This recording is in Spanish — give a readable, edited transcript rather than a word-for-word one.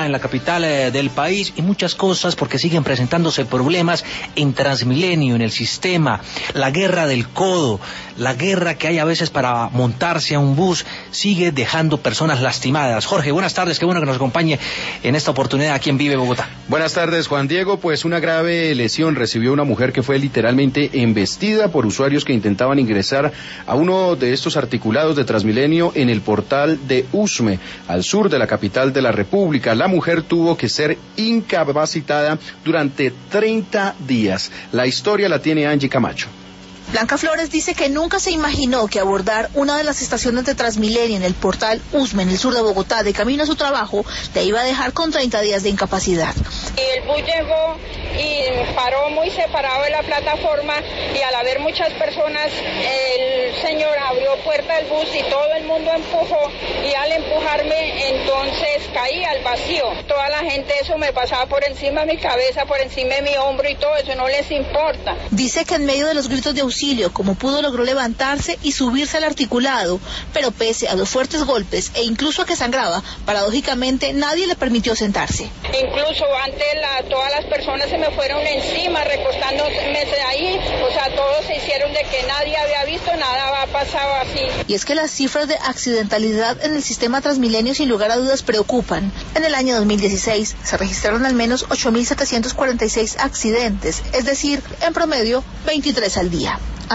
en la capital del país y muchas cosas porque siguen presentándose problemas en Transmilenio, en el sistema, la guerra del codo, la guerra que hay a veces para montarse a un bus sigue dejando personas lastimadas. Jorge, buenas tardes, qué bueno que nos acompañe en esta oportunidad aquí en Vive Bogotá. Buenas tardes, Juan Diego. Pues una grave lesión recibió una mujer que fue literalmente embestida por usuarios que intentaban ingresar a uno de estos articulados de Transmilenio en el portal de Usme, al sur de la capital de la República. La mujer tuvo que ser incapacitada durante 30 días. La historia la tiene Angie Camacho. Blanca Flores dice que nunca se imaginó que abordar una de las estaciones de Transmilenio en el portal Usme, en el sur de Bogotá, de camino a su trabajo, le iba a dejar con 30 días de incapacidad. El bus llegó y paró muy separado de la plataforma y al haber muchas personas, el señor abrió puerta del bus y todo el mundo empujó y al empujarme entonces caí al vacío. Toda la gente eso me pasaba por encima de mi cabeza, por encima de mi hombro y todo eso no les importa. Dice que en medio de los gritos de auxilio, como pudo, logró levantarse y subirse al articulado, pero pese a los fuertes golpes e incluso a que sangraba, paradójicamente nadie le permitió sentarse. Incluso antes todas las personas se me fueron encima, recostándome ahí, o sea, todos se hicieron de que nadie había visto, nada ha pasado así. Y es que las cifras de accidentalidad en el sistema Transmilenio sin lugar a dudas preocupan. En el año 2016 se registraron al menos 8.746 accidentes, es decir, en promedio 23 al día.